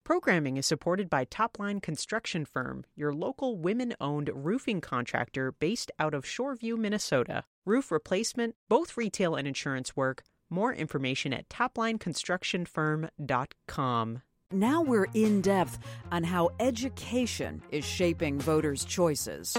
Programming is supported by Topline Construction Firm, your local women-owned roofing contractor based out of Shoreview, Minnesota. Roof replacement, both retail and insurance work. More information at toplineconstructionfirm.com. Now we're in depth on how education is shaping voters' choices.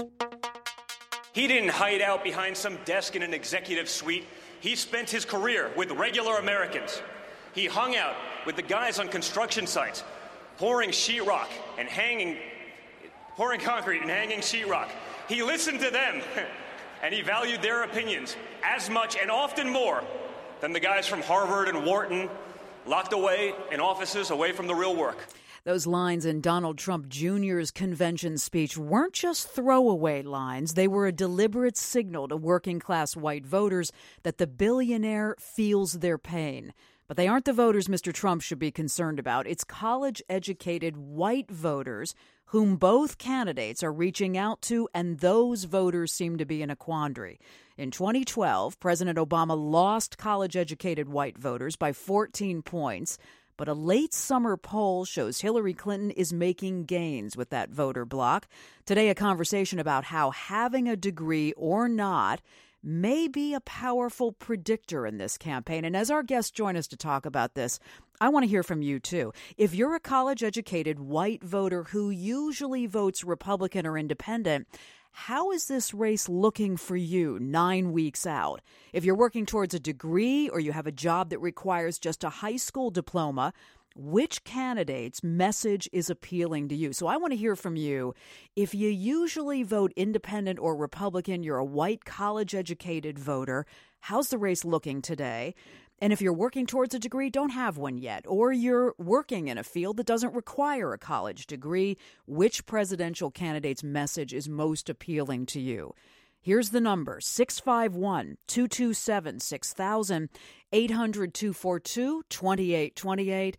He didn't hide out behind some desk in an executive suite. He spent his career with regular Americans. He hung out with the guys on construction sites, pouring sheetrock and pouring concrete and hanging sheetrock. He listened to them, and he valued their opinions as much and often more than the guys from Harvard and Wharton, locked away in offices away from the real work. Those lines in Donald Trump Jr.'s convention speech weren't just throwaway lines. They were a deliberate signal to working-class white voters that the billionaire feels their pain. But they aren't the voters Mr. Trump should be concerned about. It's college-educated white voters whom both candidates are reaching out to, and those voters seem to be in a quandary. In 2012, President Obama lost college-educated white voters by 14 points. But a late summer poll shows Hillary Clinton is making gains with that voter bloc. Today, a conversation about how having a degree or not may be a powerful predictor in this campaign. And as our guests join us to talk about this, I want to hear from you, too. If you're a college-educated white voter who usually votes Republican or Independent, how is this race looking for you 9 weeks out? If you're working towards a degree or you have a job that requires just a high school diploma, which candidate's message is appealing to you? So I want to hear from you. If you usually vote Independent or Republican, you're a white college-educated voter, how's the race looking today? And if you're working towards a degree, don't have one yet, or you're working in a field that doesn't require a college degree, which presidential candidate's message is most appealing to you? Here's the number, 651-227-6000, 800-242-2828,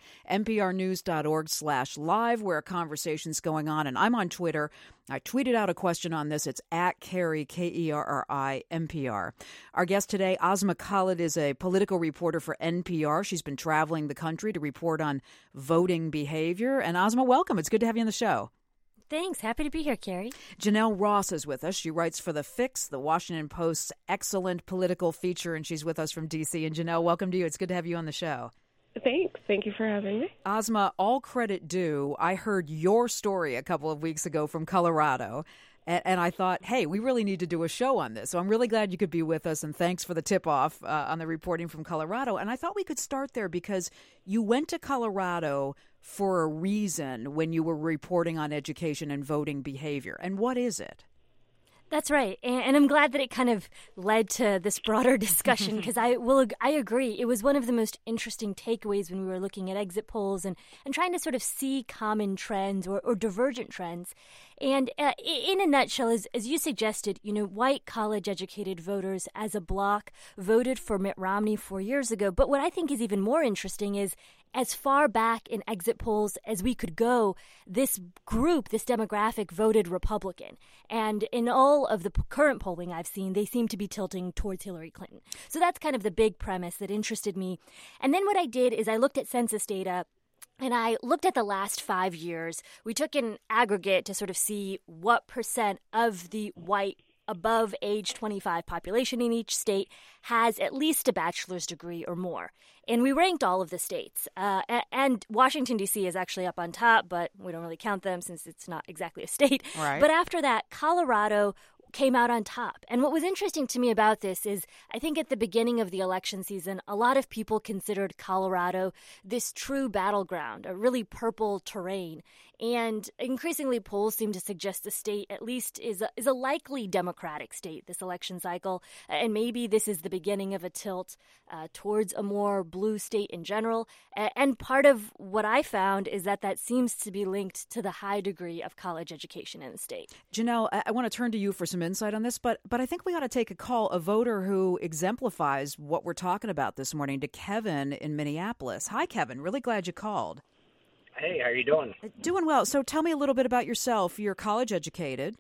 nprnews.org/live, where a conversation's going on. And I'm on Twitter. I tweeted out a question on this. It's at Kerry, Kerri, NPR. Our guest today, Asma Khalid, is a political reporter for NPR. She's been traveling the country to report on voting behavior. And Asma, welcome. It's good to have you on the show. Thanks. Happy to be here, Kerry. Janelle Ross is with us. She writes for The Fix, the Washington Post's excellent political feature, and she's with us from D.C. And Janelle, welcome to you. It's good to have you on the show. Thanks. Thank you for having me. Asma, all credit due. I heard your story a couple of weeks ago from Colorado, and I thought, hey, we really need to do a show on this. So I'm really glad you could be with us, and thanks for the tip-off on the reporting from Colorado. And I thought we could start there because you went to Colorado for a reason when you were reporting on education and voting behavior. And what is it? That's right. And I'm glad that it kind of led to this broader discussion because I agree. It was one of the most interesting takeaways when we were looking at exit polls and trying to sort of see common trends or divergent trends. And in a nutshell, as you suggested, white college-educated voters as a bloc voted for Mitt Romney 4 years ago. But what I think is even more interesting is as far back in exit polls as we could go, this group, this demographic, voted Republican. And in all of the current polling I've seen, they seem to be tilting towards Hillary Clinton. So that's kind of the big premise that interested me. And then what I did is I looked at census data, and I looked at the last 5 years. We took an aggregate to sort of see what percent of the white above age 25 population in each state has at least a bachelor's degree or more. And we ranked all of the states. And Washington, D.C. is actually up on top, but we don't really count them since it's not exactly a state. Right. But after that, Colorado came out on top. And what was interesting to me about this is I think at the beginning of the election season, a lot of people considered Colorado this true battleground, a really purple terrain. And increasingly, polls seem to suggest the state at least is a likely Democratic state this election cycle. And maybe this is the beginning of a tilt towards a more blue state in general. And part of what I found is that seems to be linked to the high degree of college education in the state. Janelle, I want to turn to you for some insight on this, but I think we ought to take a call, a voter who exemplifies what we're talking about this morning, to Kevin in Minneapolis. Hi, Kevin. Really glad you called. Hey, how are you doing? Doing well. So tell me a little bit about yourself. You're college educated.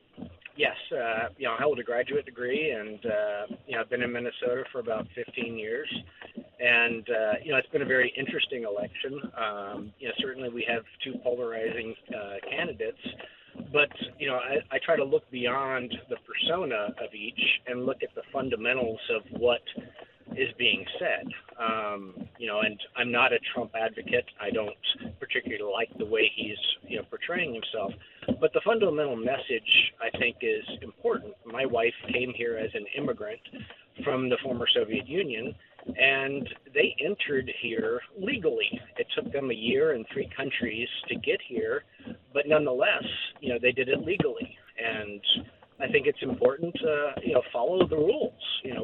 Yes, I hold a graduate degree, and I've been in Minnesota for about 15 years. And, it's been a very interesting election. Certainly we have two polarizing candidates. But, I try to look beyond the persona of each and look at the fundamentals of what is being said. And I'm not a Trump advocate. I don't particularly like the way he's, portraying himself. But the fundamental message, I think, is important. My wife came here as an immigrant from the former Soviet Union, and they entered here legally. It took them a year and 3 countries to get here, but nonetheless, they did it legally. And I think it's important to, follow the rules.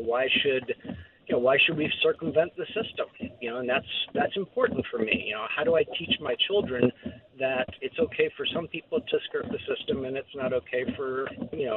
Why should we circumvent the system? And that's important for me. How do I teach my children that it's okay for some people to skirt the system and it's not okay for,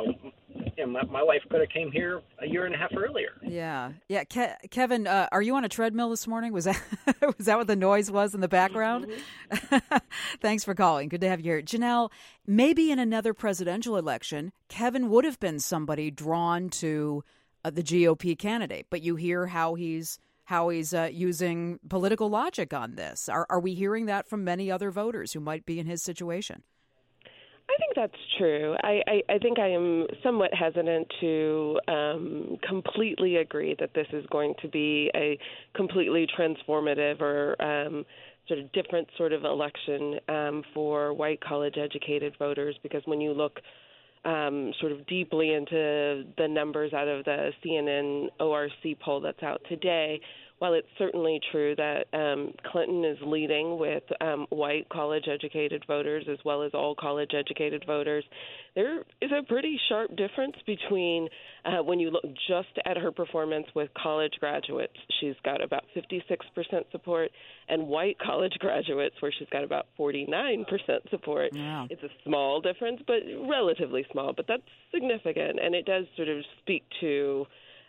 my wife could have came here a year and a half earlier. Yeah. Kevin, are you on a treadmill this morning? Was that what the noise was in the background? Mm-hmm. Thanks for calling. Good to have you here. Janelle, maybe in another presidential election, Kevin would have been somebody drawn to the GOP candidate, but you hear how he's using political logic on this. Are we hearing that from many other voters who might be in his situation? I think that's true. I think I am somewhat hesitant to completely agree that this is going to be a completely transformative or sort of different sort of election for white college-educated voters, because when you look sort of deeply into the numbers out of the CNN ORC poll that's out today, while it's certainly true that Clinton is leading with white college-educated voters as well as all college-educated voters, there is a pretty sharp difference between when you look just at her performance with college graduates. She's got about 56% support, and white college graduates, where she's got about 49% support. Wow. It's a small difference, but relatively small, but that's significant, and it does sort of speak to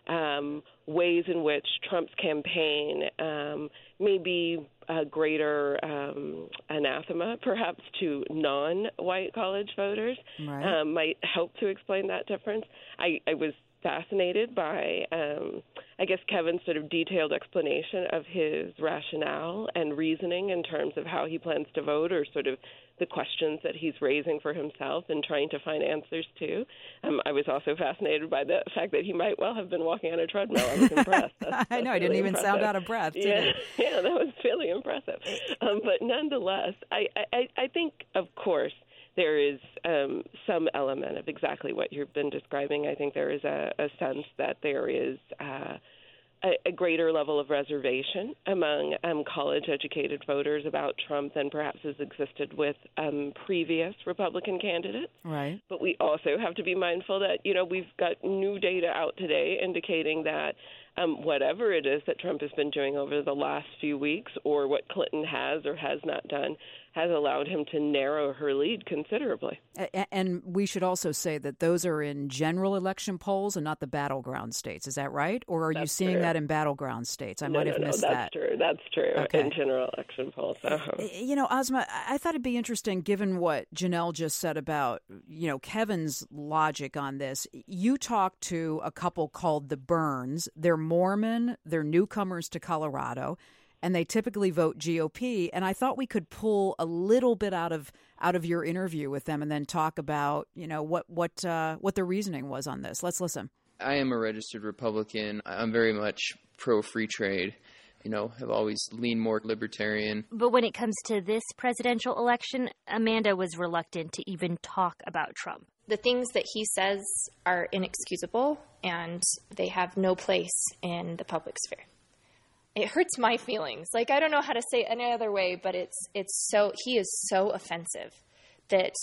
ways in which Trump's campaign may be a greater anathema, perhaps, to non-white college voters, right. Might help to explain that difference. I was fascinated by, I guess, Kevin's sort of detailed explanation of his rationale and reasoning in terms of how he plans to vote, or sort of the questions that he's raising for himself and trying to find answers to. I was also fascinated by the fact that he might well have been walking on a treadmill. I was impressed. I know, I didn't even sound out of breath, did he? Yeah, that was fairly impressive. But nonetheless, I think, of course, there is some element of exactly what you've been describing. I think there is a sense that there is a greater level of reservation among college-educated voters about Trump than perhaps has existed with previous Republican candidates. Right. But we also have to be mindful that, we've got new data out today indicating that whatever it is that Trump has been doing over the last few weeks, or what Clinton has or has not done, has allowed him to narrow her lead considerably. And we should also say that those are in general election polls and not the battleground states. Is that right? Or are you seeing that in battleground states? I might have missed that. That's true. Okay. In general election polls. Uh-huh. Asma, I thought it'd be interesting, given what Janelle just said about, Kevin's logic on this. You talked to a couple called the Burns. They're Mormon. They're newcomers to Colorado, and they typically vote GOP. And I thought we could pull a little bit out of your interview with them and then talk about, what the reasoning was on this. Let's listen. I am a registered Republican. I'm very much pro-free trade. Have always leaned more libertarian. But when it comes to this presidential election, Amanda was reluctant to even talk about Trump. The things that he says are inexcusable, and they have no place in the public sphere. It hurts my feelings. I don't know how to say it any other way, but he is so offensive that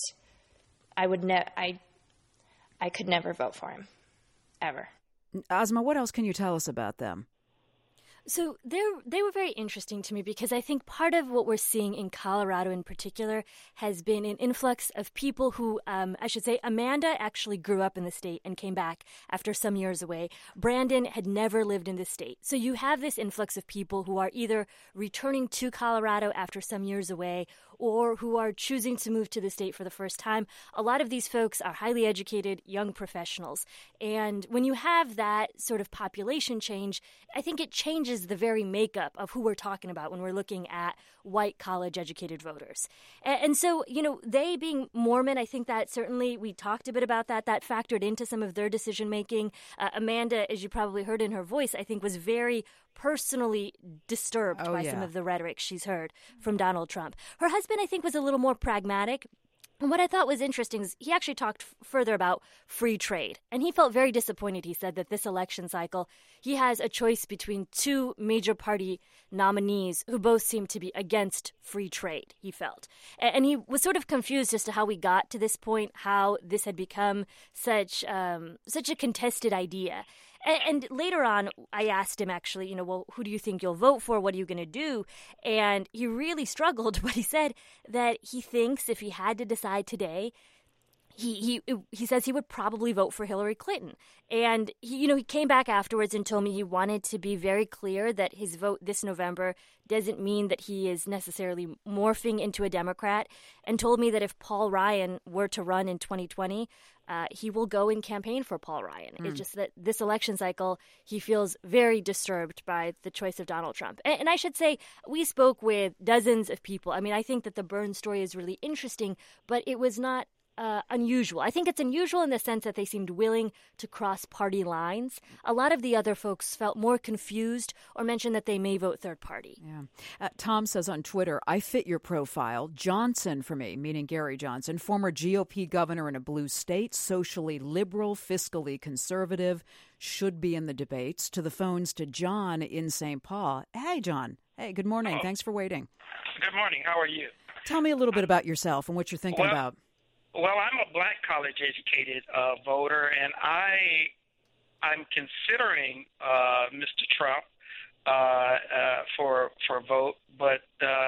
I could never vote for him, ever. Asma, what else can you tell us about them? So they were very interesting to me, because I think part of what we're seeing in Colorado in particular has been an influx of people who, Amanda actually grew up in the state and came back after some years away. Brandon had never lived in the state. So you have this influx of people who are either returning to Colorado after some years away, or who are choosing to move to the state for the first time. A lot of these folks are highly educated, young professionals. And when you have that sort of population change, I think it changes the very makeup of who we're talking about when we're looking at white college-educated voters. And so, they being Mormon, I think that certainly we talked a bit about that factored into some of their decision-making. Amanda, as you probably heard in her voice, I think was very personally disturbed by some of the rhetoric she's heard from Donald Trump. Her husband, I think, was a little more pragmatic. And what I thought was interesting is he actually talked further about free trade. And he felt very disappointed, he said, that this election cycle, he has a choice between two major party nominees who both seem to be against free trade, he felt. And he was sort of confused as to how we got to this point, how this had become such a contested idea. And later on, I asked him actually, well, who do you think you'll vote for? What are you going to do? And he really struggled, but he said that he thinks if he had to decide today, he says he would probably vote for Hillary Clinton. And he came back afterwards and told me he wanted to be very clear that his vote this November doesn't mean that he is necessarily morphing into a Democrat, and told me that if Paul Ryan were to run in 2020, he will go and campaign for Paul Ryan. It's just that this election cycle, he feels very disturbed by the choice of Donald Trump. And I should say, we spoke with dozens of people. I mean, I think that the Burns story is really interesting, but it was not unusual. I think it's unusual in the sense that they seemed willing to cross party lines. A lot of the other folks felt more confused or mentioned that they may vote third party. Yeah. Tom says on Twitter, I fit your profile. Johnson for me, meaning Gary Johnson, former GOP governor in a blue state, socially liberal, fiscally conservative, should be in the debates. To the phones to John in St. Paul. Hey, John. Hey, good morning. Hello. Thanks for waiting. Good morning. How are you? Tell me a little bit about yourself and what you're thinking about. Well, I'm a black college-educated voter, and I'm considering Mr. Trump for a vote, but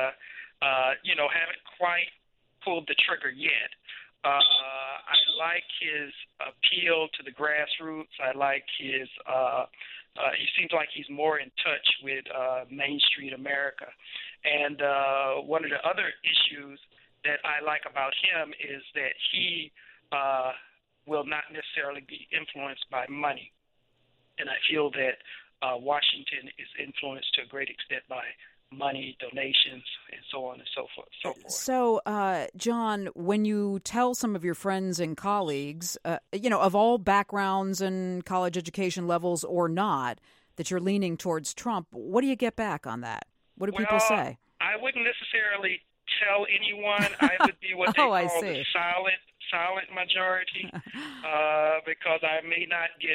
haven't quite pulled the trigger yet. I like his appeal to the grassroots. I like his. He seems like he's more in touch with Main Street America, and one of the other issues that I like about him is that he will not necessarily be influenced by money. And I feel that Washington is influenced to a great extent by money, donations, and so on and so forth. So, John, when you tell some of your friends and colleagues, of all backgrounds and college education levels or not, that you're leaning towards Trump, what do you get back on that? What do people say? I wouldn't necessarily tell anyone. I would be what they call the silent majority, because I may not get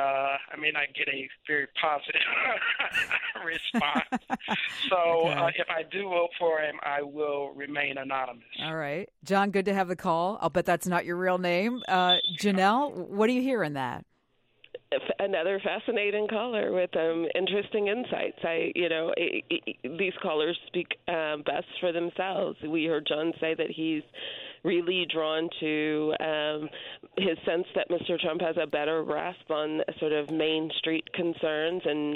a very positive response. So if I do vote for him, I will remain anonymous. All right, John. Good to have the call. I'll bet that's not your real name. Janelle, what do you hear in that? Another fascinating caller with interesting insights. These callers speak best for themselves. We heard John say that he's really drawn to his sense that Mr. Trump has a better grasp on sort of Main Street concerns and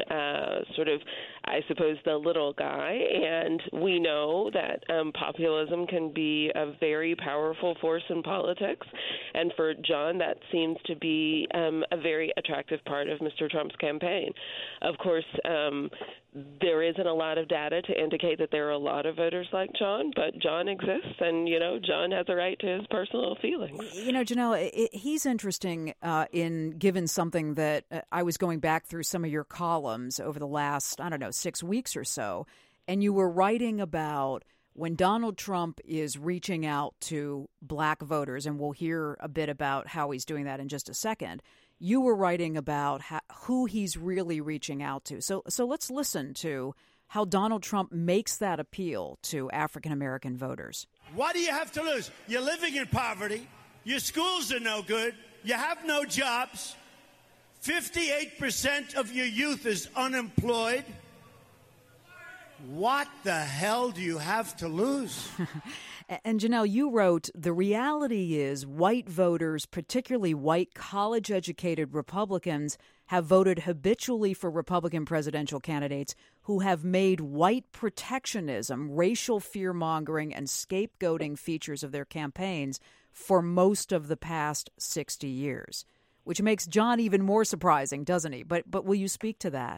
I suppose, the little guy. And we know that populism can be a very powerful force in politics. And for John, that seems to be a very attractive part of Mr. Trump's campaign. Of course, there isn't a lot of data to indicate that there are a lot of voters like John, but John exists, and, John has a right to his personal feelings. Janelle, he's interesting given something that I was going back through some of your columns over the last, 6 weeks or so, and you were writing about when Donald Trump is reaching out to black voters, and we'll hear a bit about how he's doing that in just a second. You were writing about who he's really reaching out to. So let's listen to how Donald Trump makes that appeal to African-American voters. What do you have to lose? You're living in poverty. Your schools are no good. You have no jobs. 58% of your youth is unemployed. What the hell do you have to lose? And Janelle, you wrote, the reality is white voters, particularly white college-educated Republicans, have voted habitually for Republican presidential candidates who have made white protectionism, racial fear-mongering, and scapegoating features of their campaigns for most of the past 60 years, which makes John even more surprising, doesn't he? But will you speak to that?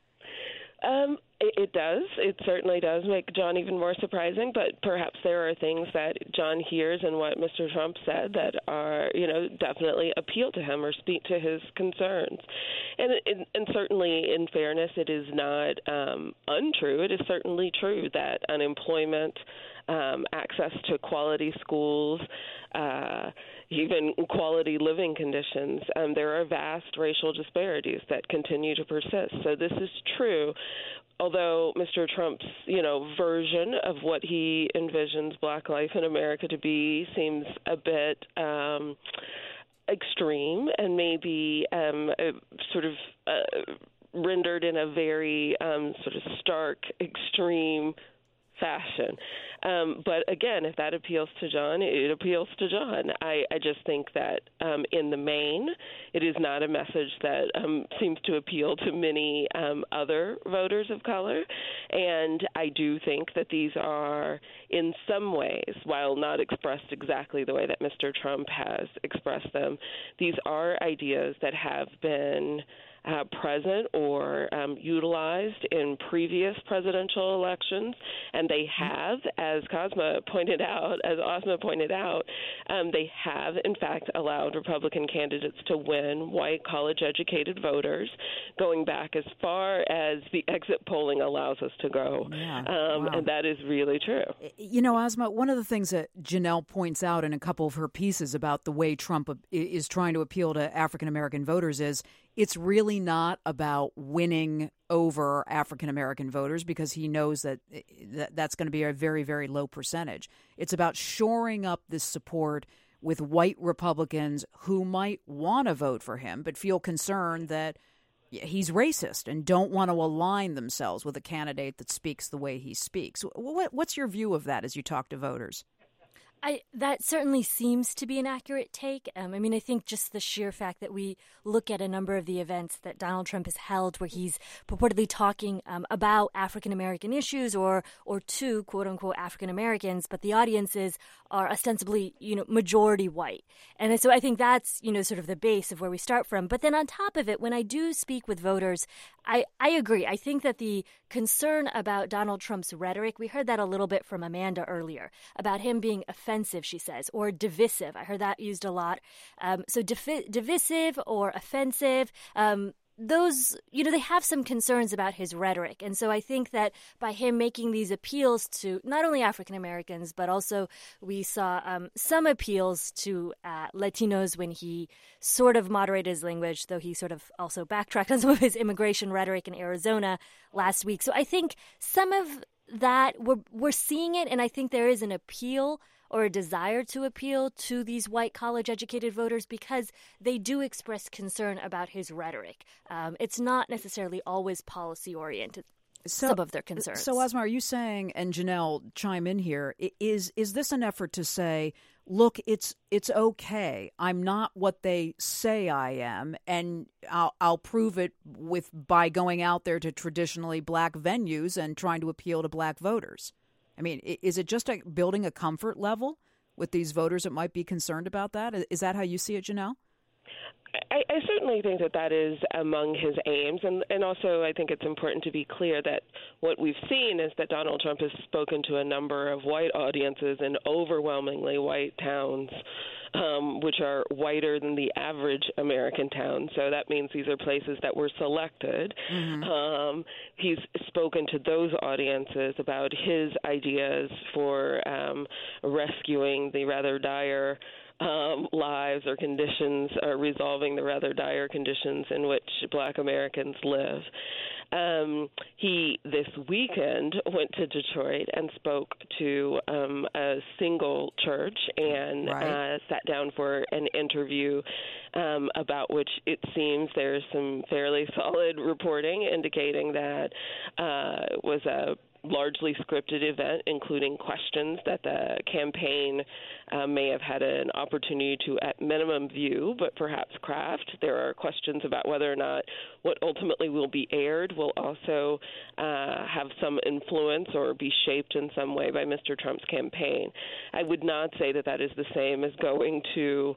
It does. It certainly does make John even more surprising, but perhaps there are things that John hears in what Mr. Trump said that are, definitely appeal to him or speak to his concerns. And certainly, in fairness, it is not untrue. It is certainly true that unemployment, access to quality schools, even quality living conditions, there are vast racial disparities that continue to persist. So this is true. Although Mr. Trump's, version of what he envisions Black life in America to be seems a bit extreme and maybe rendered in a very sort of stark, extreme fashion. But again, if that appeals to John, it appeals to John. I just think that in the main, it is not a message that seems to appeal to many other voters of color. And I do think that these are, in some ways, while not expressed exactly the way that Mr. Trump has expressed them, these are ideas that have been present or utilized in previous presidential elections, and they have, as Ozma pointed out, they have, in fact, allowed Republican candidates to win white college-educated voters, going back as far as the exit polling allows us to go. Yeah. And that is really true. Ozma, one of the things that Janelle points out in a couple of her pieces about the way Trump is trying to appeal to African-American voters is it's really not about winning over African-American voters because he knows that that's going to be a very, very low percentage. It's about shoring up this support with white Republicans who might want to vote for him but feel concerned that he's racist and don't want to align themselves with a candidate that speaks the way he speaks. What's your view of that as you talk to voters? That certainly seems to be an accurate take. I think just the sheer fact that we look at a number of the events that Donald Trump has held where he's purportedly talking about African-American issues or to, quote-unquote, African-Americans, but the audiences are ostensibly, majority white. And so I think that's, sort of the base of where we start from. But then on top of it, when I do speak with voters, I agree. I think that the concern about Donald Trump's rhetoric, we heard that a little bit from Amanda earlier, about him being offensive, she says, or divisive. I heard that used a lot. So divisive or offensive, those, they have some concerns about his rhetoric. And so I think that by him making these appeals to not only African Americans, but also we saw some appeals to Latinos when he sort of moderated his language, though he sort of also backtracked on some of his immigration rhetoric in Arizona last week. So I think some of that we're seeing it, and I think there is an appeal or a desire to appeal to these white college-educated voters because they do express concern about his rhetoric. It's not necessarily always policy-oriented, some of their concerns. So, Ozma, are you saying, and Janelle, chime in here, is this an effort to say, look, it's okay, I'm not what they say I am, and I'll prove it by going out there to traditionally black venues and trying to appeal to black voters? I mean, is it just building a comfort level with these voters that might be concerned about that? Is that how you see it, Janelle? I certainly think that is among his aims, and also I think it's important to be clear that what we've seen is that Donald Trump has spoken to a number of white audiences in overwhelmingly white towns, which are whiter than the average American town. So that means these are places that were selected. Mm-hmm. He's spoken to those audiences about his ideas for rescuing the rather dire lives or conditions, or resolving the rather dire conditions in which black Americans live. He, this weekend, went to Detroit and spoke to a single church and sat down for an interview about which it seems there's some fairly solid reporting indicating that was a largely scripted event, including questions that the campaign may have had an opportunity to, at minimum, view, but perhaps craft. There are questions about whether or not what ultimately will be aired will also have some influence or be shaped in some way by Mr. Trump's campaign. I would not say that that is the same as going to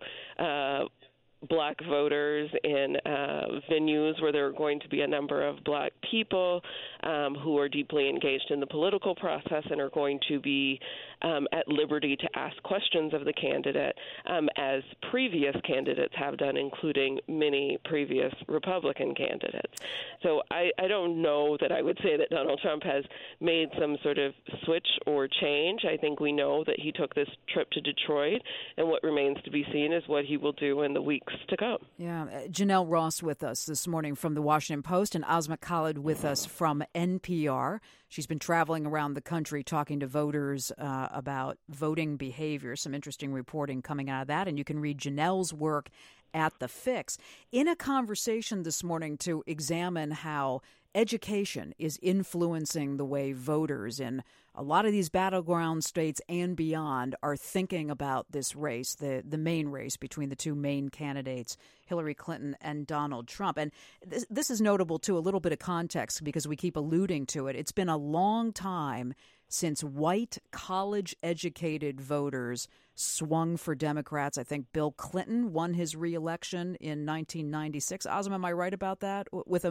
black voters in venues where there are going to be a number of black people who are deeply engaged in the political process and are going to be at liberty to ask questions of the candidate, as previous candidates have done, including many previous Republican candidates. So I don't know that I would say that Donald Trump has made some sort of switch or change. I think we know that he took this trip to Detroit, and what remains to be seen is what he will do in the weeks to come. Yeah. Janelle Ross with us this morning from the Washington Post, and Asma Khalid with us from NPR. She's been traveling around the country talking to voters about voting behavior. Some interesting reporting coming out of that, and you can read Janelle's work at The Fix. In a conversation this morning to examine how education is influencing the way voters in a lot of these battleground states and beyond are thinking about this race, the main race between the two main candidates, Hillary Clinton and Donald Trump. And this is notable, too, a little bit of context because we keep alluding to it. It's been a long time since white college-educated voters swung for Democrats. I think Bill Clinton won his re-election in 1996. Asma, am I right about that? With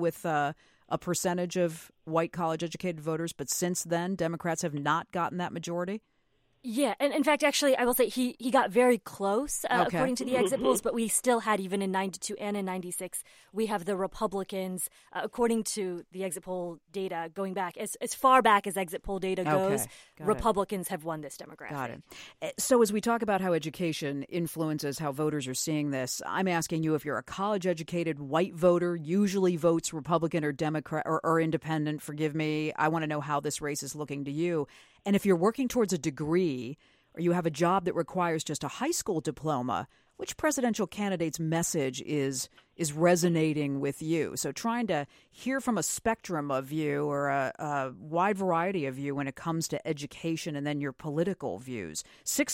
a percentage of white college-educated voters, but since then, Democrats have not gotten that majority? Yeah, and in fact, actually, I will say he got very close, according to the exit polls, but we still had, even in 92 and in 96, we have the Republicans, according to the exit poll data, going back, as far back as exit poll data goes, Republicans have won this demographic. Got it. So as we talk about how education influences how voters are seeing this, I'm asking you, if you're a college-educated white voter, usually votes Republican or Democrat or independent, forgive me, I want to know how this race is looking to you. And if you're working towards a degree or you have a job that requires just a high school diploma, which presidential candidate's message is resonating with you? So trying to hear from a spectrum of you or a wide variety of you when it comes to education and then your political views.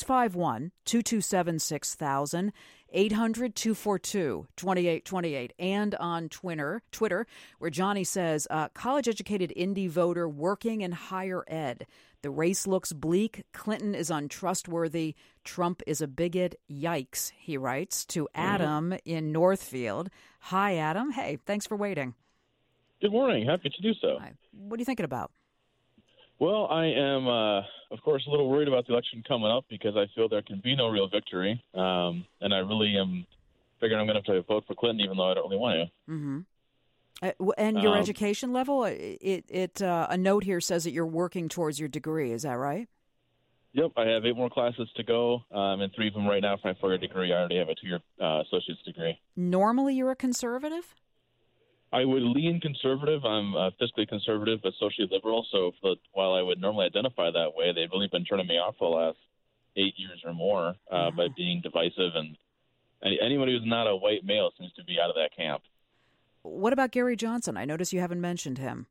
651-227-6000, 800-242-2828, and on Twitter, where Johnny says, college-educated indie voter working in higher ed. The race looks bleak. Clinton is untrustworthy. Trump is a bigot. Yikes, he writes to Adam in Northfield. Hi, Adam. Hey, thanks for waiting. Good morning. Happy to do so. Hi. What are you thinking about? Well, I am, of course, a little worried about the election coming up because I feel there can be no real victory. And I really am figuring I'm going to have to vote for Clinton, even though I don't really want to. Mm-hmm. And your education level, a note here says that you're working towards your degree. Is that right? Yep. I have 8 more classes to go, and 3 of them right now for my 4-year degree. I already have a 2-year associate's degree. Normally you're a conservative? I would lean conservative. I'm fiscally conservative, but socially liberal. So while I would normally identify that way, they've really been turning me off for the last 8 years or more by being divisive. And anybody who's not a white male seems to be out of that camp. What about Gary Johnson? I notice you haven't mentioned him.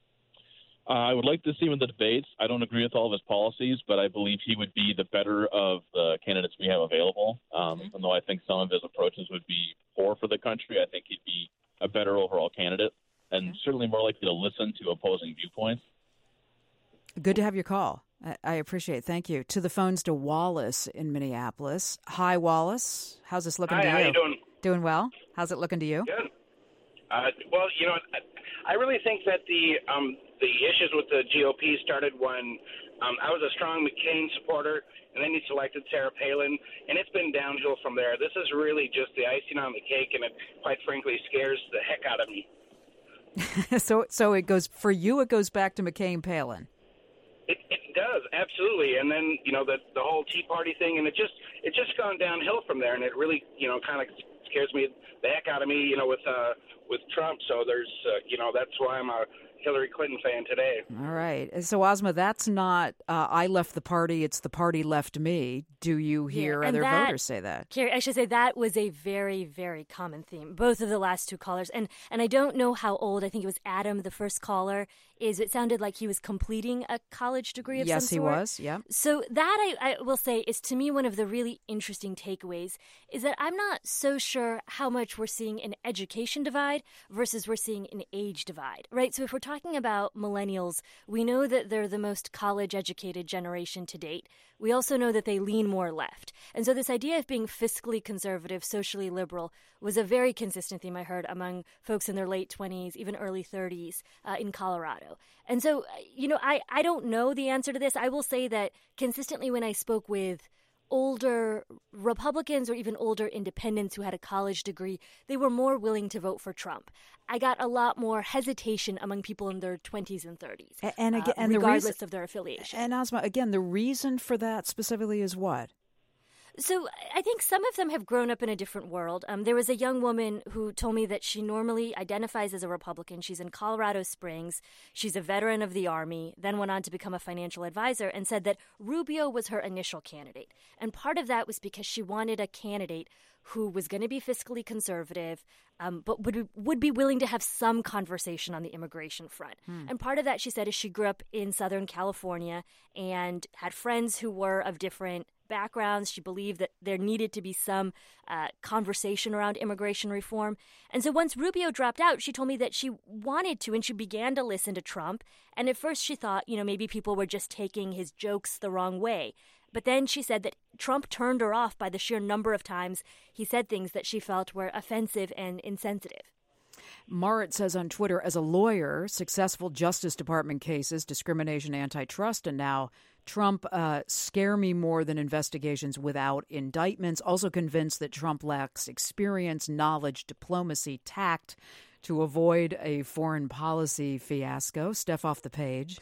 I would like to see him in the debates. I don't agree with all of his policies, but I believe he would be the better of the candidates we have available. Even though I think some of his approaches would be poor for the country, I think he'd be a better overall candidate and certainly more likely to listen to opposing viewpoints. Good to have your call. I appreciate it. Thank you. To the phones to Wallace in Minneapolis. Hi, Wallace. How's this looking to you? Hi, how you doing? Doing well. How's it looking to you? Good. Well, I really think that the issues with the GOP started when I was a strong McCain supporter, and then he selected Sarah Palin, and it's been downhill from there. This is really just the icing on the cake, and it, quite frankly, scares the heck out of me. So it goes for you. It goes back to McCain-Palin. It does, absolutely, and then the whole Tea Party thing, and it just gone downhill from there, and it really kind of scares me the heck out of me, with Trump. So there's, that's why I'm a Hillary Clinton fan today. All right. So, Ozma, that's not I left the party, it's the party left me. Do you hear other voters say that? Carrie, I should say that was a very, very common theme, both of the last two callers. And I don't know how old, I think it was Adam, the first caller, is. It sounded like he was completing a college degree of some sort. Yes, he was, yeah. So that, I will say, is to me one of the really interesting takeaways, is that I'm not so sure how much we're seeing an education divide versus we're seeing an age divide, right? So if we're talking about millennials, we know that they're the most college-educated generation to date. We also know that they lean more left. And so this idea of being fiscally conservative, socially liberal, was a very consistent theme I heard among folks in their late 20s, even early 30s in Colorado. And so, I don't know the answer to this. I will say that consistently when I spoke with older Republicans or even older independents who had a college degree, they were more willing to vote for Trump. I got a lot more hesitation among people in their 20s and 30s, and regardless of their affiliation. And Ozma, again, the reason for that specifically is what? So I think some of them have grown up in a different world. There was a young woman who told me that she normally identifies as a Republican. She's in Colorado Springs. She's a veteran of the Army, then went on to become a financial advisor, and said that Rubio was her initial candidate. And part of that was because she wanted a candidate who was going to be fiscally conservative, but would be willing to have some conversation on the immigration front. And part of that, she said, is she grew up in Southern California and had friends who were of different backgrounds. She believed that there needed to be some conversation around immigration reform. And so once Rubio dropped out, she told me that she wanted to, and she began to listen to Trump. And at first she thought, maybe people were just taking his jokes the wrong way. But then she said that Trump turned her off by the sheer number of times he said things that she felt were offensive and insensitive. Marit says on Twitter, as a lawyer, successful Justice Department cases, discrimination, antitrust, and now Trump scare me more than investigations without indictments. Also convinced that Trump lacks experience, knowledge, diplomacy, tact to avoid a foreign policy fiasco. Steph off the page.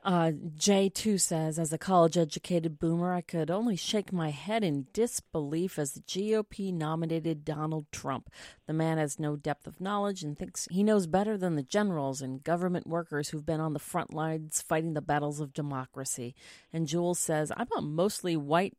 J2 says, as a college-educated boomer, I could only shake my head in disbelief as the GOP nominated Donald Trump. The man has no depth of knowledge and thinks he knows better than the generals and government workers who've been on the front lines fighting the battles of democracy. And Jules says, I'm a mostly white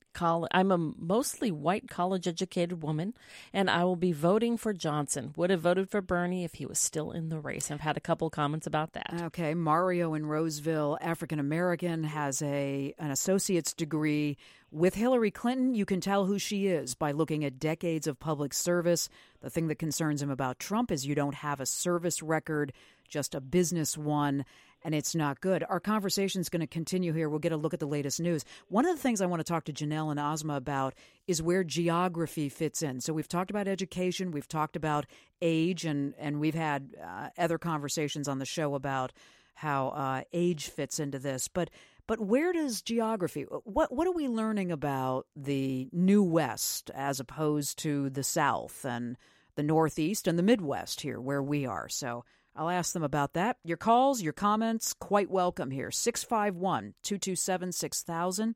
college-educated woman, and I will be voting for Johnson. Would have voted for Bernie if he was still in the race. I've had a couple comments about that. Okay, Mario in Roseville, African-American, has an associate's degree. With Hillary Clinton, you can tell who she is by looking at decades of public service. The thing that concerns him about Trump is you don't have a service record, just a business one, and it's not good. Our conversation's going to continue here. We'll get a look at the latest news. One of the things I want to talk to Janelle and Ozma about is where geography fits in. So we've talked about education, we've talked about age, and we've had other conversations on the show about how age fits into this. But where does geography, what are we learning about the New West as opposed to the South and the Northeast and the Midwest here where we are? So I'll ask them about that. Your calls, your comments, quite welcome here. 651-227-6000,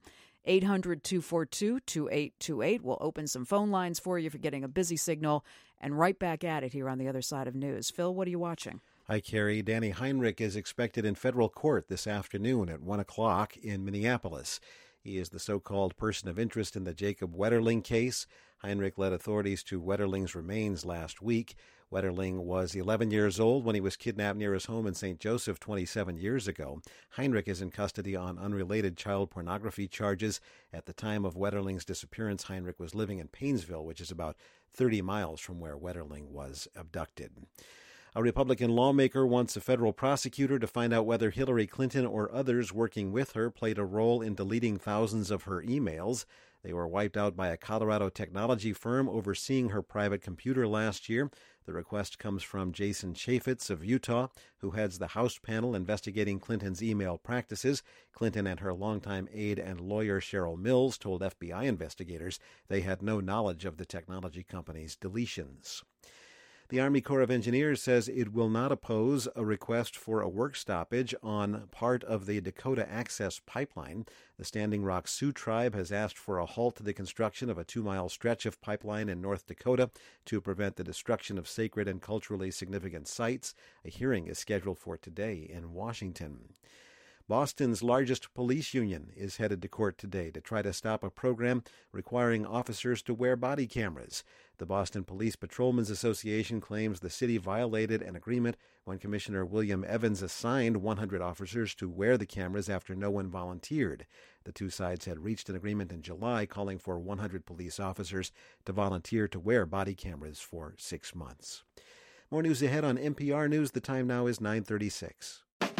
800-242-2828. We'll open some phone lines for you if you're getting a busy signal, and right back at it here on the other side of news. Phil, what are you watching? Hi, Carrie. Danny Heinrich is expected in federal court this afternoon at 1 o'clock in Minneapolis. He is the so-called person of interest in the Jacob Wetterling case. Heinrich led authorities to Wetterling's remains last week. Wetterling was 11 years old when he was kidnapped near his home in St. Joseph 27 years ago. Heinrich is in custody on unrelated child pornography charges. At the time of Wetterling's disappearance, Heinrich was living in Paynesville, which is about 30 miles from where Wetterling was abducted. A Republican lawmaker wants a federal prosecutor to find out whether Hillary Clinton or others working with her played a role in deleting thousands of her emails. They were wiped out by a Colorado technology firm overseeing her private computer last year. The request comes from Jason Chaffetz of Utah, who heads the House panel investigating Clinton's email practices. Clinton and her longtime aide and lawyer Cheryl Mills told FBI investigators they had no knowledge of the technology company's deletions. The Army Corps of Engineers says it will not oppose a request for a work stoppage on part of the Dakota Access Pipeline. The Standing Rock Sioux Tribe has asked for a halt to the construction of a 2-mile stretch of pipeline in North Dakota to prevent the destruction of sacred and culturally significant sites. A hearing is scheduled for today in Washington. Boston's largest police union is headed to court today to try to stop a program requiring officers to wear body cameras. The Boston Police Patrolmen's Association claims the city violated an agreement when Commissioner William Evans assigned 100 officers to wear the cameras after no one volunteered. The two sides had reached an agreement in July calling for 100 police officers to volunteer to wear body cameras for 6 months. More news ahead on NPR News. The time now is 9:36.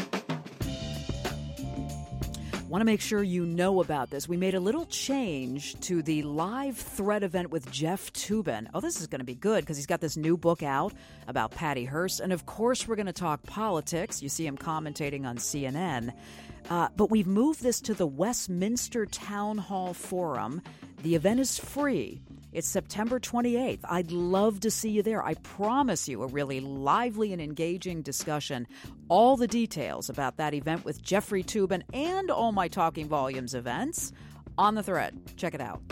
Want to make sure you know about this. We made a little change to the live thread event with Jeff Toobin. Oh, this is going to be good because he's got this new book out about Patty Hearst. And, of course, we're going to talk politics. You see him commentating on CNN. But we've moved this to the Westminster Town Hall Forum. The event is free. It's September 28th. I'd love to see you there. I promise you a really lively and engaging discussion. All the details about that event with Jeffrey Toobin and all my Talking Volumes events on the thread. Check it out.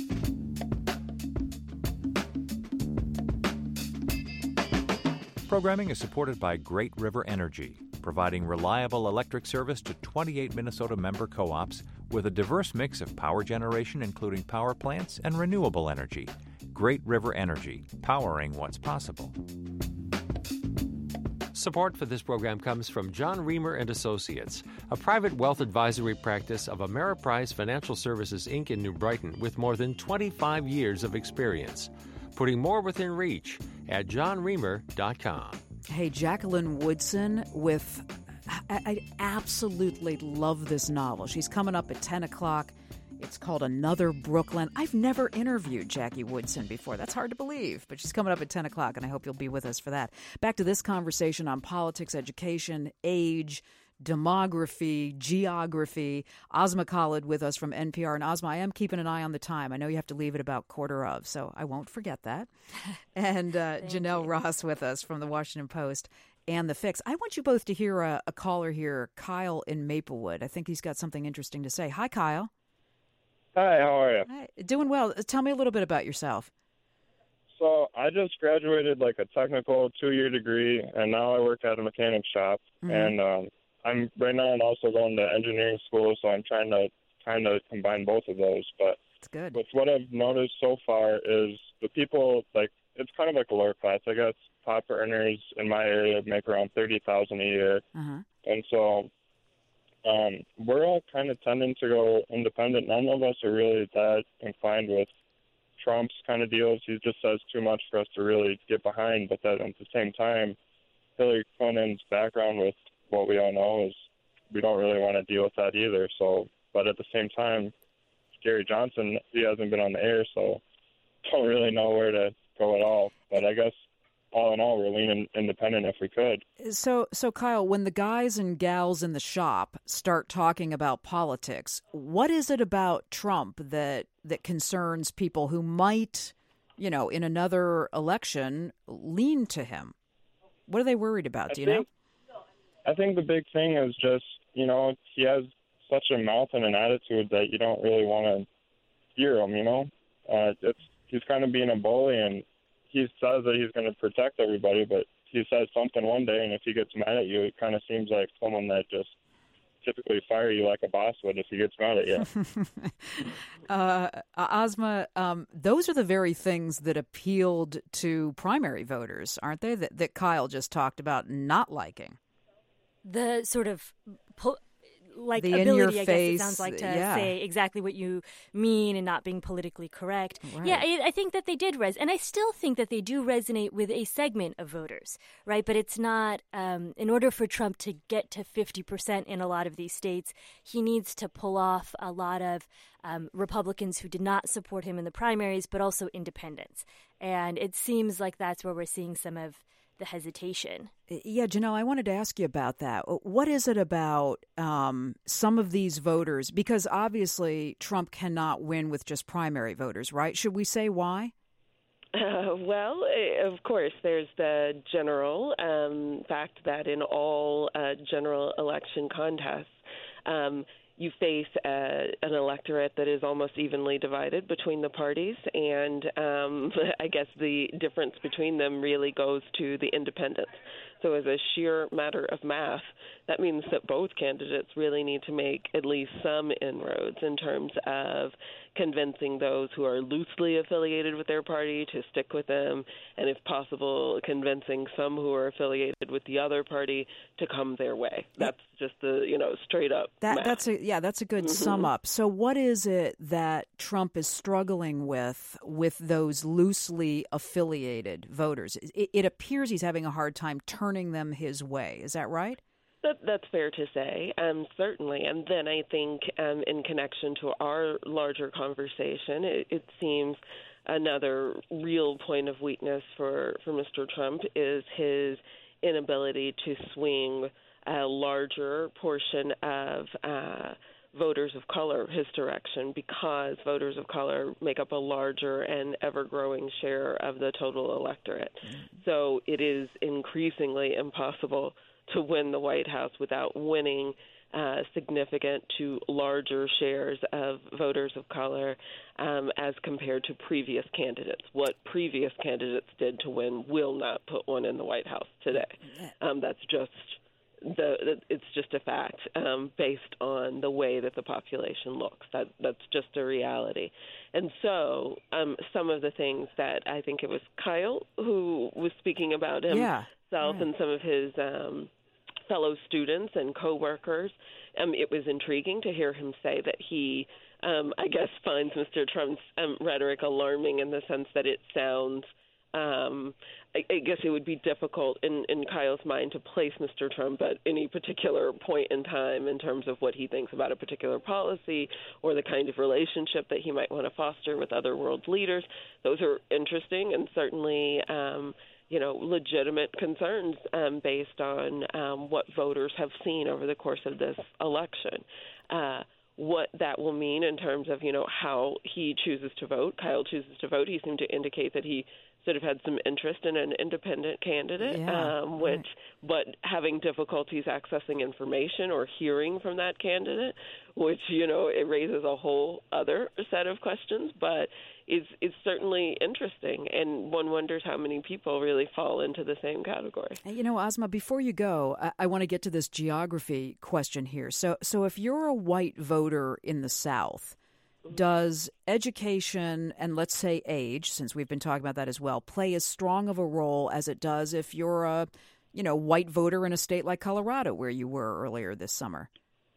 Programming is supported by Great River Energy, providing reliable electric service to 28 Minnesota member co-ops with a diverse mix of power generation, including power plants and renewable energy. Great River Energy, powering what's possible. Support for this program comes from John Reamer and Associates, a private wealth advisory practice of Ameriprise Financial Services, Inc. in New Brighton with more than 25 years of experience. Putting more within reach at johnreamer.com. Hey, Jacqueline Woodson with... I absolutely love this novel. She's coming up at 10 o'clock. It's called Another Brooklyn. I've never interviewed Jackie Woodson before. That's hard to believe, but she's coming up at 10 o'clock, and I hope you'll be with us for that. Back to this conversation on politics, education, age, demography, geography. Asma Khalid with us from NPR. And Asma, I am keeping an eye on the time. I know you have to leave at about 1:15, so I won't forget that. And Janelle Ross with us from the Washington Post and The Fix. I want you both to hear a caller here, Kyle in Maplewood. I think he's got something interesting to say. Hi, Kyle. Hi, how are you? Hi, doing well. Tell me a little bit about yourself. So I just graduated like a technical 2-year degree, and now I work at a mechanic shop. Mm-hmm. And I'm right now also going to engineering school, so I'm trying to kind of combine both of those. But it's good. With what I've noticed so far is the people, like, it's kind of like a lower class. I guess top earners in my area make around $30,000 a year, and so we're all kind of tending to go independent. None of us are really that inclined with Trump's kind of deals. He just says too much for us to really get behind. But then at the same time, Hillary Clinton's background with what we all know is we don't really want to deal with that either. So, but at the same time, Gary Johnson, he hasn't been on the air, so don't really know where to go at all. But I guess all in all, we're leaning independent if we could. So Kyle, when the guys and gals in the shop start talking about politics, what is it about Trump that concerns people who might, in another election, lean to him? What are they worried about? Do you know? I think the big thing is just, he has such a mouth and an attitude that you don't really want to hear him, he's kind of being a bully, and he says that he's going to protect everybody, but he says something one day, and if he gets mad at you, it kind of seems like someone that just typically fire you like a boss would if he gets mad at you. Asma, those are the very things that appealed to primary voters, aren't they, that Kyle just talked about not liking? The sort of the ability, I guess it sounds like, to say exactly what you mean and not being politically correct. Right. Yeah, I think that they did and I still think that they do resonate with a segment of voters, right? But it's not, in order for Trump to get to 50% in a lot of these states, he needs to pull off a lot of Republicans who did not support him in the primaries, but also independents. And it seems like that's where we're seeing some of the hesitation. Yeah, Janelle, I wanted to ask you about that. What is it about some of these voters? Because obviously Trump cannot win with just primary voters, right? Should we say why? Of course, there's the general fact that in all general election contests, you face an electorate that is almost evenly divided between the parties, and I guess the difference between them really goes to the independents. So as a sheer matter of math, that means that both candidates really need to make at least some inroads in terms of convincing those who are loosely affiliated with their party to stick with them, and if possible, convincing some who are affiliated with the other party to come their way. That's just the, straight up math. That's a good sum up. So what is it that Trump is struggling with those loosely affiliated voters? It appears he's having a hard time turning them his way. Is that right? That's fair to say, certainly. And then I think in connection to our larger conversation, it seems another real point of weakness for Mr. Trump is his inability to swing a larger portion of voters of color his direction, because voters of color make up a larger and ever-growing share of the total electorate. So it is increasingly impossible to win the White House without winning significant to larger shares of voters of color as compared to previous candidates. What previous candidates did to win will not put one in the White House today. That's just it's just a fact based on the way that the population looks. That's just a reality. And so some of the things that I think it was Kyle who was speaking about himself and some of his fellow students and coworkers, it was intriguing to hear him say that he, I guess, finds Mr. Trump's rhetoric alarming in the sense that it sounds I guess it would be difficult in Kyle's mind to place Mr. Trump at any particular point in time in terms of what he thinks about a particular policy or the kind of relationship that he might want to foster with other world leaders. Those are interesting and certainly legitimate concerns based on what voters have seen over the course of this election. What that will mean in terms of, how he chooses to vote. Kyle chooses to vote. He seemed to indicate that he sort of had some interest in an independent candidate, but having difficulties accessing information or hearing from that candidate, which, it raises a whole other set of questions, but it's certainly interesting, and one wonders how many people really fall into the same category. Asma, before you go, I want to get to this geography question here. So if you're a white voter in the South, does education and, let's say, age, since we've been talking about that as well, play as strong of a role as it does if you're a, white voter in a state like Colorado, where you were earlier this summer?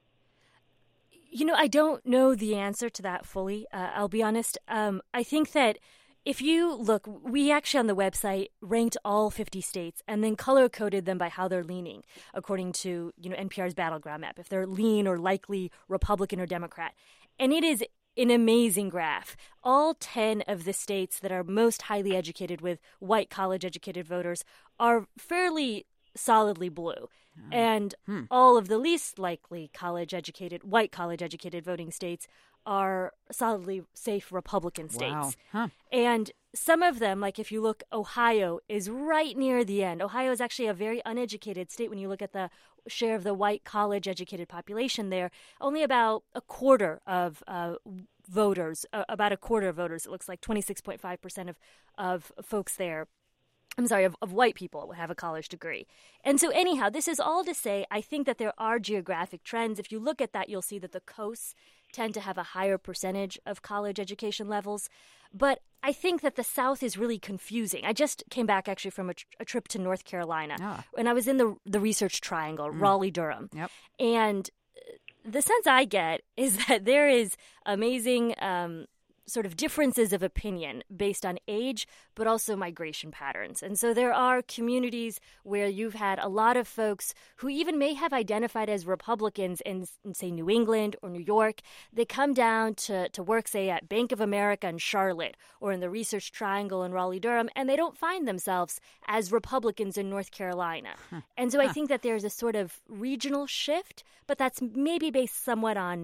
I don't know the answer to that fully. I'll be honest. I think that if you look, we actually on the website ranked all 50 states and then color-coded them by how they're leaning, according to, NPR's Battleground map, if they're lean or likely Republican or Democrat. And it is an amazing graph. All 10 of the states that are most highly educated with white college-educated voters are fairly solidly blue. And all of the least likely white college-educated voting states are solidly safe Republican states. Wow. And some of them, like if you look, Ohio is right near the end. Ohio is actually a very uneducated state when you look at the share of the white college-educated population there. Only about a quarter of voters, it looks like 26.5% of folks there, of white people have a college degree. And so anyhow, this is all to say, I think that there are geographic trends. If you look at that, you'll see that the coasts tend to have a higher percentage of college education levels. But I think that the South is really confusing. I just came back actually from a trip to North Carolina, and I was in the Research Triangle, Raleigh-Durham. Yep. And the sense I get is that there is amazing sort of differences of opinion based on age, but also migration patterns. And so there are communities where you've had a lot of folks who even may have identified as Republicans in say, New England or New York. They come down to work, say, at Bank of America in Charlotte or in the Research Triangle in Raleigh-Durham, and they don't find themselves as Republicans in North Carolina. And so I think that there's a sort of regional shift, but that's maybe based somewhat on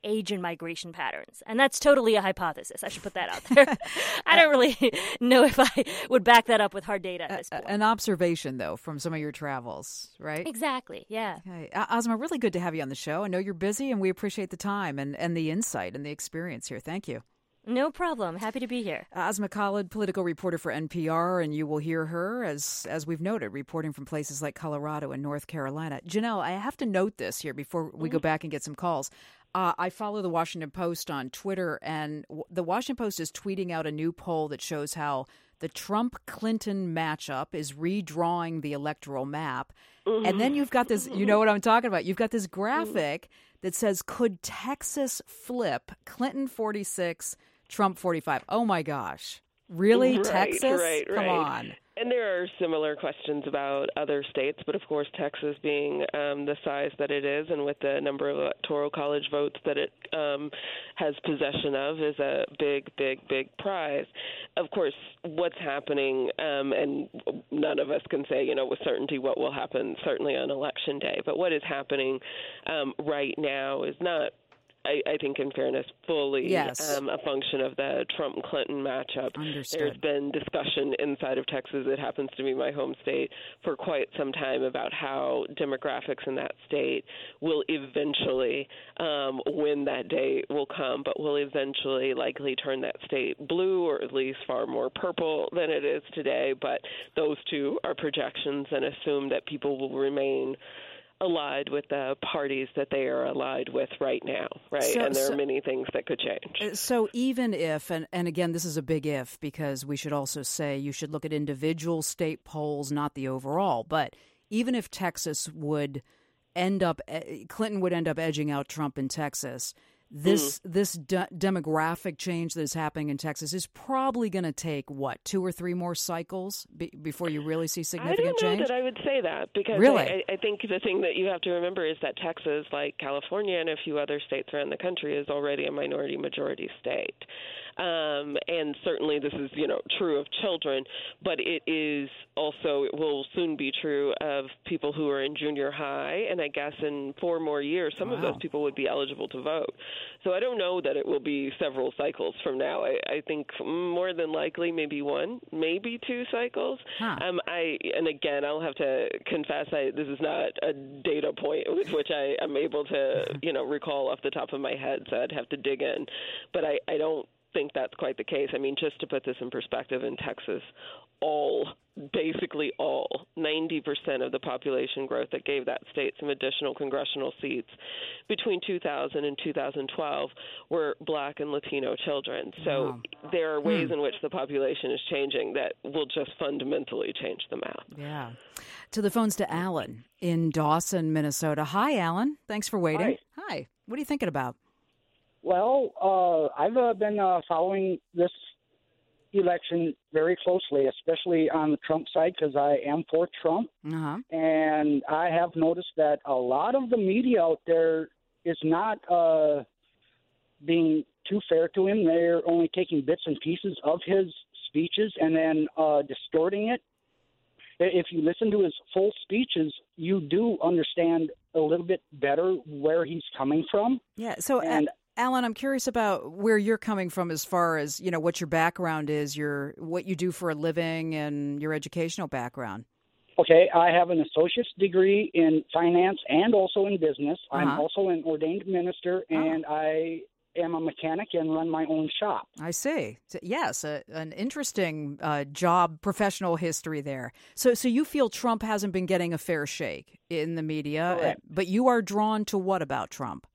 age and migration patterns. And that's totally a hypothesis. I should put that out there. I don't really know if I would back that up with hard data at this point. An observation, though, from some of your travels, right? Exactly, yeah. Okay. Asma, really good to have you on the show. I know you're busy, and we appreciate the time and the insight and the experience here. Thank you. No problem. Happy to be here. Asma Khalid, political reporter for NPR, and you will hear her, as we've noted, reporting from places like Colorado and North Carolina. Janelle, I have to note this here before we go back and get some calls. I follow the Washington Post on Twitter, and the Washington Post is tweeting out a new poll that shows how the Trump-Clinton matchup is redrawing the electoral map. And then you've got this, you know what I'm talking about, you've got this graphic that says, could Texas flip Clinton 46, Trump 45? Oh, my gosh. Really? Right, Texas? Right. Come on. And there are similar questions about other states, but of course Texas being the size that it is and with the number of electoral college votes that it has possession of is a big, big, big prize. Of course, what's happening, and none of us can say, with certainty what will happen, certainly on Election Day, but what is happening right now is not, I think, in fairness, fully a function of the Trump-Clinton matchup. Understood. There's been discussion inside of Texas, it happens to be my home state, for quite some time about how demographics in that state will eventually, when that day will come, but will eventually likely turn that state blue, or at least far more purple than it is today. But those two are projections and assume that people will remain allied with the parties that they are allied with right now, right? And there are many things that could change. So even if, and again, this is a big if, because we should also say you should look at individual state polls, not the overall, but even if Texas would end up, Clinton would end up edging out Trump in Texas, this demographic change that is happening in Texas is probably going to take, 2 or 3 more cycles before you really see significant change? I don't know that I would say that, because really? I think the thing that you have to remember is that Texas, like California and a few other states around the country, is already a minority-majority state. And certainly this is, true of children, but it will soon be true of people who are in junior high, and I guess in 4 more years, some of those people would be eligible to vote. So I don't know that it will be several cycles from now. I think more than likely maybe 1, maybe 2 cycles. And again, I'll have to confess, this is not a data point with which I am able to, recall off the top of my head, so I'd have to dig in. But I don't think that's quite the case. I mean, just to put this in perspective, in Texas, basically all, 90% of the population growth that gave that state some additional congressional seats between 2000 and 2012 were Black and Latino children. So there are ways in which the population is changing that will just fundamentally change the map. Yeah. To the phones to Alan in Dawson, Minnesota. Hi, Alan. Thanks for waiting. Hi. What are you thinking about? Well, I've been following this election very closely, especially on the Trump side, because I am for Trump. And I have noticed that a lot of the media out there is not being too fair to him. They're only taking bits and pieces of his speeches and then distorting it. If you listen to his full speeches, you do understand a little bit better where he's coming from. Yeah, so Alan, I'm curious about where you're coming from as far as, what your background is, what you do for a living, and your educational background. Okay, I have an associate's degree in finance and also in business. I'm also an ordained minister, and I am a mechanic and run my own shop. I see. So, yes, an interesting job, professional history there. So you feel Trump hasn't been getting a fair shake in the media, but you are drawn to what about Trump?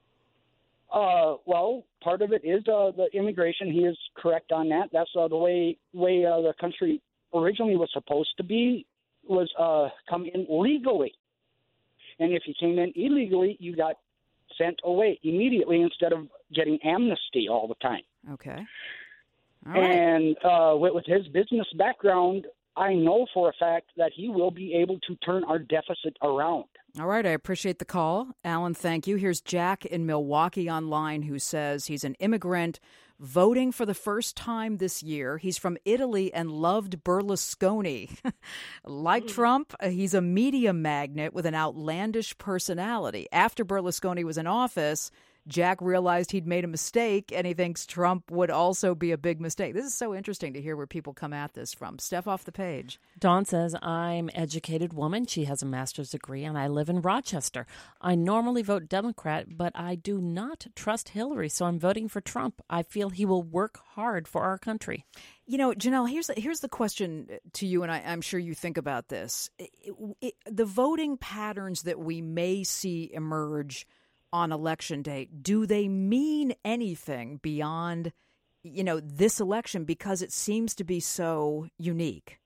Well, part of it is the immigration. He is correct on that. That's the way the country originally was supposed to be, was come in legally. And if you came in illegally, you got sent away immediately instead of getting amnesty all the time. Okay. All right. And with his business background, I know for a fact that he will be able to turn our deficit around. All right, I appreciate the call. Alan, thank you. Here's Jack in Milwaukee online who says he's an immigrant voting for the first time this year. He's from Italy and loved Berlusconi. Like Trump, he's a media magnate with an outlandish personality. After Berlusconi was in office, Jack realized he'd made a mistake, and he thinks Trump would also be a big mistake. This is so interesting to hear where people come at this from. Steph off the page. Dawn says, I'm an educated woman. She has a master's degree, and I live in Rochester. I normally vote Democrat, but I do not trust Hillary, so I'm voting for Trump. I feel he will work hard for our country. You know, Janelle, here's the question to you, and I'm sure you think about this. The voting patterns that we may see emerge on Election Day, do they mean anything beyond, this election, because it seems to be so unique?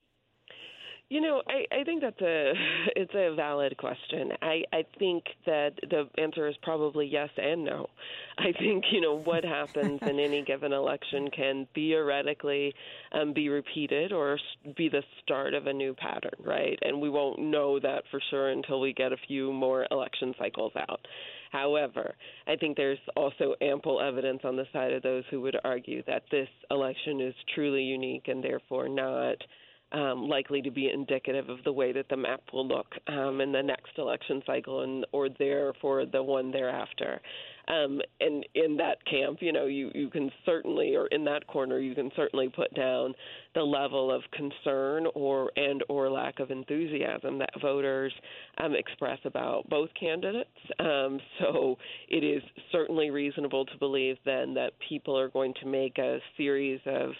I think it's a valid question. I think that the answer is probably yes and no. I think, what happens in any given election can theoretically be repeated or be the start of a new pattern, right? And we won't know that for sure until we get a few more election cycles out. However, I think there's also ample evidence on the side of those who would argue that this election is truly unique and therefore not likely to be indicative of the way that the map will look in the next election cycle or therefore the one thereafter. And in that camp, you can certainly, or in that corner, you can certainly put down the level of concern or lack of enthusiasm that voters express about both candidates. So it is certainly reasonable to believe then that people are going to make a series of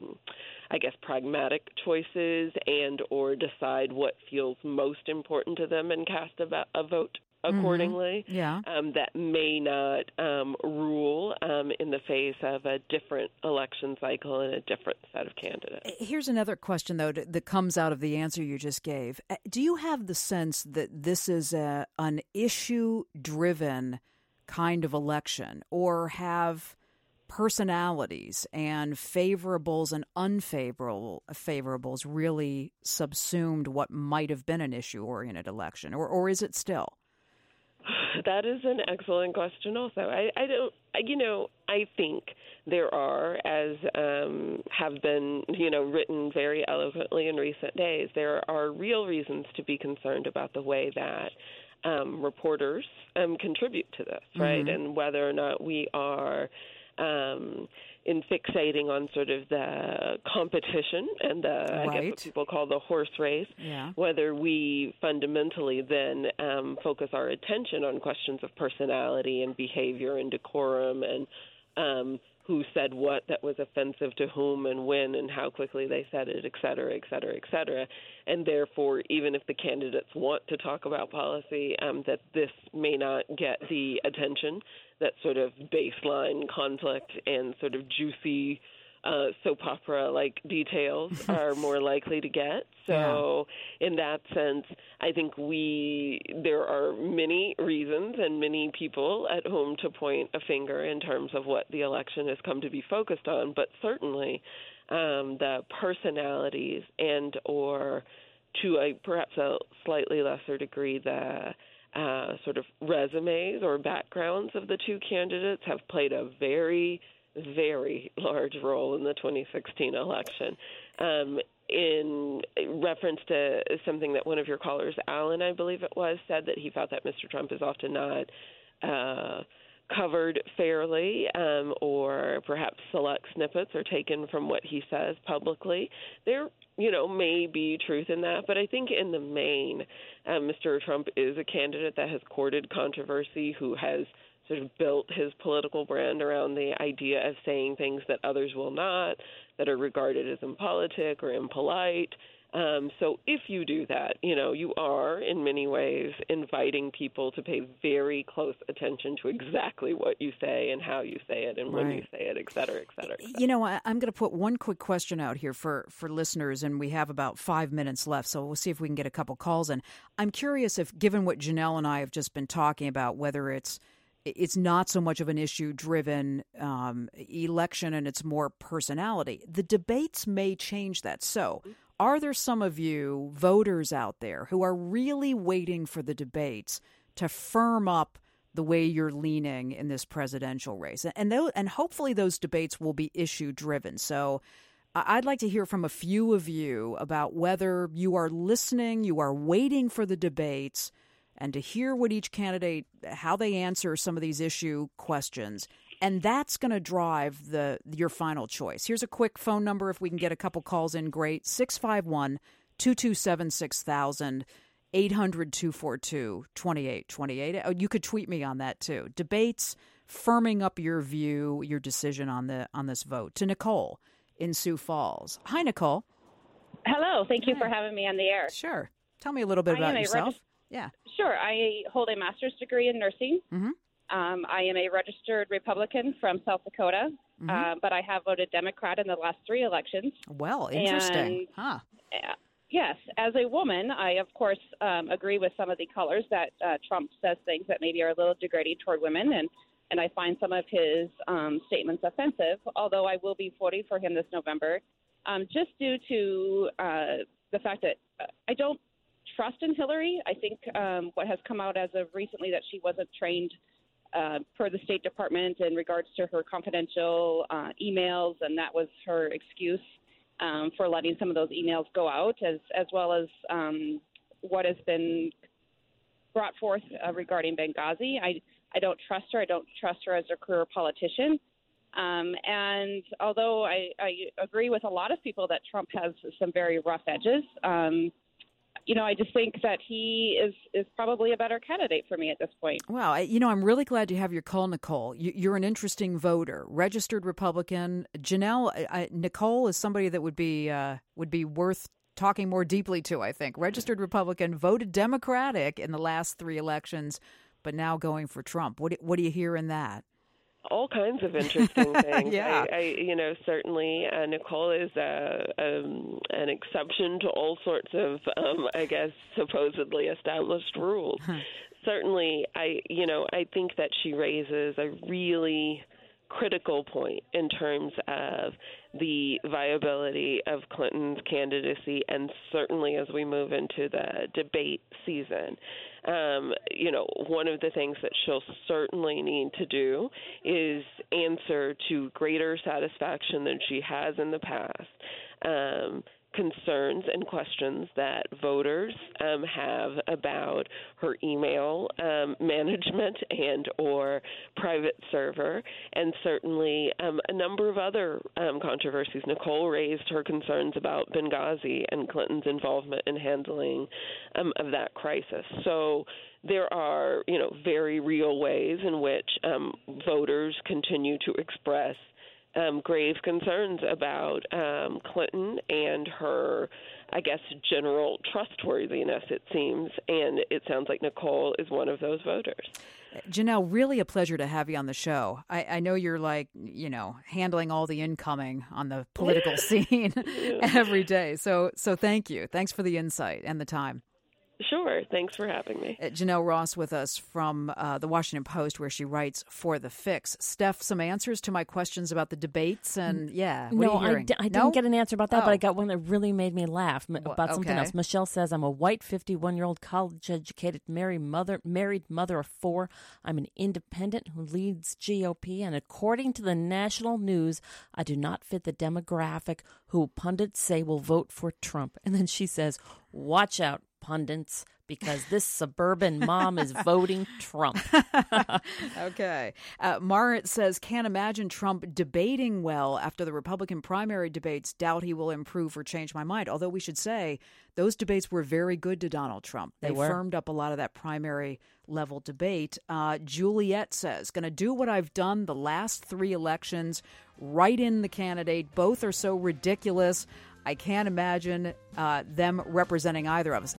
pragmatic choices and or decide what feels most important to them and cast a vote accordingly. Mm-hmm. Yeah. That may not rule in the face of a different election cycle and a different set of candidates. Here's another question, though, that comes out of the answer you just gave. Do you have the sense that this is an issue-driven kind of election, or have personalities and favorables and unfavorables really subsumed what might have been an issue-oriented election, or is it still? That is an excellent question also. I think there are, as have been, written very eloquently in recent days, there are real reasons to be concerned about the way that reporters contribute to this, right? Mm-hmm. And whether or not we are in fixating on sort of the competition and I guess what people call the horse race, whether we fundamentally then focus our attention on questions of personality and behavior and decorum and who said what that was offensive to whom and when and how quickly they said it, et cetera, et cetera, et cetera. And therefore, even if the candidates want to talk about policy, that this may not get the attention that sort of baseline conflict and sort of juicy soap opera-like details are more likely to get. So in that sense, I think there are many reasons and many people at whom to point a finger in terms of what the election has come to be focused on, but certainly the personalities and or to perhaps a slightly lesser degree the sort of resumes or backgrounds of the two candidates have played a very, very large role in the 2016 election. In reference to something that one of your callers, Alan, I believe it was, said that he felt that Mr. Trump is often not covered fairly or perhaps select snippets are taken from what he says publicly. There may be truth in that, but I think in the main, Mr. Trump is a candidate that has courted controversy, who has sort of built his political brand around the idea of saying things that others will not, that are regarded as impolitic or impolite. So if you do that, you are in many ways inviting people to pay very close attention to exactly what you say and how you say it and when you say it, et cetera, et cetera, et cetera. I'm going to put one quick question out here for listeners, and we have about 5 minutes left, so we'll see if we can get a couple calls in. I'm curious if, given what Janelle and I have just been talking about, whether it's not so much of an issue-driven election and it's more personality. The debates may change that. So are there some of you voters out there who are really waiting for the debates to firm up the way you're leaning in this presidential race? And hopefully those debates will be issue-driven. So I'd like to hear from a few of you about whether you are listening, you are waiting for the debates, and to hear what each candidate, how they answer some of these issue questions. And that's going to drive your final choice. Here's a quick phone number. If we can get a couple calls in, great. 651-227-6000, 800-242-2828. Oh, you could tweet me on that, too. Debates, firming up your view, your decision on this vote. To Nicole in Sioux Falls. Hi, Nicole. Hello. Thank you for having me on the air. Sure. Tell me a little bit about yourself. Yeah. Sure. I hold a master's degree in nursing. Mm-hmm. I am a registered Republican from South Dakota, but I have voted Democrat in the last 3 elections. Well, interesting. Yes. As a woman, I, of course, agree with some of the callers that Trump says things that maybe are a little degrading toward women, and I find some of his statements offensive, although I will be voting for him this November, just due to the fact that I don't trust in Hillary. I think what has come out as of recently that she wasn't trained per the State Department in regards to her confidential emails, and that was her excuse for letting some of those emails go out, as well as what has been brought forth regarding Benghazi. I don't trust her. I don't trust her as a career politician. And although I agree with a lot of people that Trump has some very rough edges, I just think that he is probably a better candidate for me at this point. Wow. I'm really glad to have your call, Nicole. You're an interesting voter, registered Republican. Janelle, Nicole is somebody that would be worth talking more deeply to, I think. Registered Republican, voted Democratic in the last 3 elections, but now going for Trump. What do you hear in that? All kinds of interesting things. Yeah. I certainly Nicole is an exception to all sorts of, supposedly established rules. Certainly, I think that she raises a really critical point in terms of the viability of Clinton's candidacy, and certainly as we move into the debate season. One of the things that she'll certainly need to do is answer to greater satisfaction than she has in the past concerns and questions that voters have about her email management and or private server, and certainly a number of other controversies. Nicole raised her concerns about Benghazi and Clinton's involvement in handling of that crisis. So there are, very real ways in which voters continue to express grave concerns about Clinton and her, general trustworthiness, it seems. And it sounds like Nicole is one of those voters. Janelle, really a pleasure to have you on the show. I know you're handling all the incoming on the political scene every day. So thank you. Thanks for the insight and the time. Sure. Thanks for having me. Janelle Ross with us from the Washington Post, where she writes for The Fix. Steph, some answers to my questions about the debates, and No, I didn't get an answer about that, but I got one that really made me laugh about something else. Michelle says, I'm a white 51-year-old college-educated married mother of 4. I'm an independent who leads GOP, and according to the national news, I do not fit the demographic who pundits say will vote for Trump. And then she says, watch out, pundits, because this suburban mom is voting Trump. Okay. Marit says, can't imagine Trump debating well after the Republican primary debates. Doubt he will improve or change my mind. Although we should say those debates were very good to Donald Trump. They firmed up a lot of that primary level debate. Juliet says, going to do what I've done the last 3 elections, write in the candidate. Both are so ridiculous. I can't imagine them representing either of us.